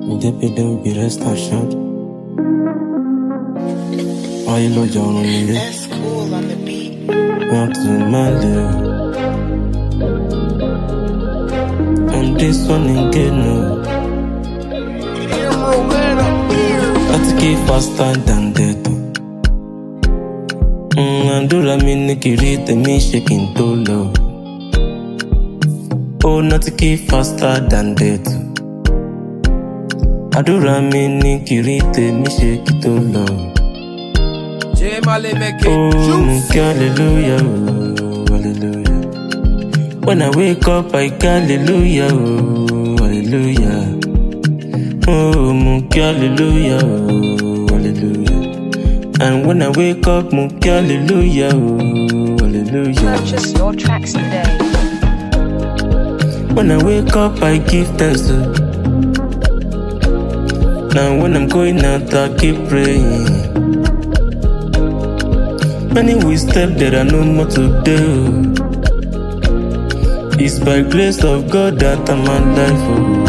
Me dey don't be rest assured. Why you lodge on me? That's cool on the beat. Want to my love. And this one again, no. Let's keep faster than that. Andura mi ni kirite mi shaking too low. Oh, not to keep faster than that. Adura mi ni kirite mi shaking too low. Oh, hallelujah, oh, hallelujah. When I wake up, I hallelujah, oh, hallelujah. Oh, hallelujah, oh, hallelujah. And when I wake up, hallelujah, oh, hallelujah. Purchase your tracks today. When I wake up, I give thanks. Now when I'm going out, I keep praying. Many will step, there are no more to do. It's by grace of God that I'm alive.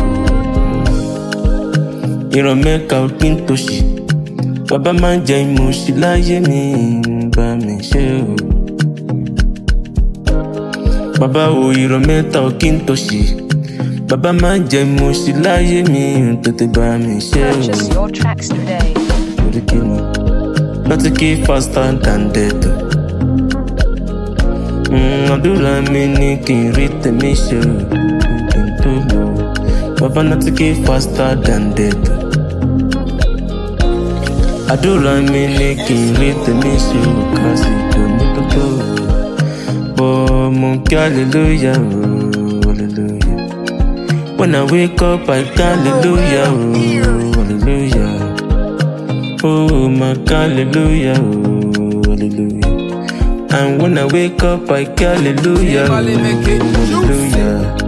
Oh. You don't make out into shit. Baba man jẹ ìmọ̀ṣí láyé mi bá mi ṣe o. Baba o ìrọ̀ mẹ́ta ò kí n tó ṣì. Baba man jẹ ìmọ̀ṣí láyé mi tètè bá mi ṣe o. Purchase your tracks today. Torí kí ni? Láti kí faster than death. Àdúrà mi ní kí n rí tèmi ṣe o. Kí n tó lọ. Baba láti kí faster than death. Àdúrà mi ní kí n rí tèmi ṣe o, kásìkò ní tótó o. But mo kí hallelujah o, hallelujah. When I wake up, I hallelujah o, hallelujah. Oh, my hallelujah o, hallelujah. And when I wake up, I hallelujah o, hallelujah.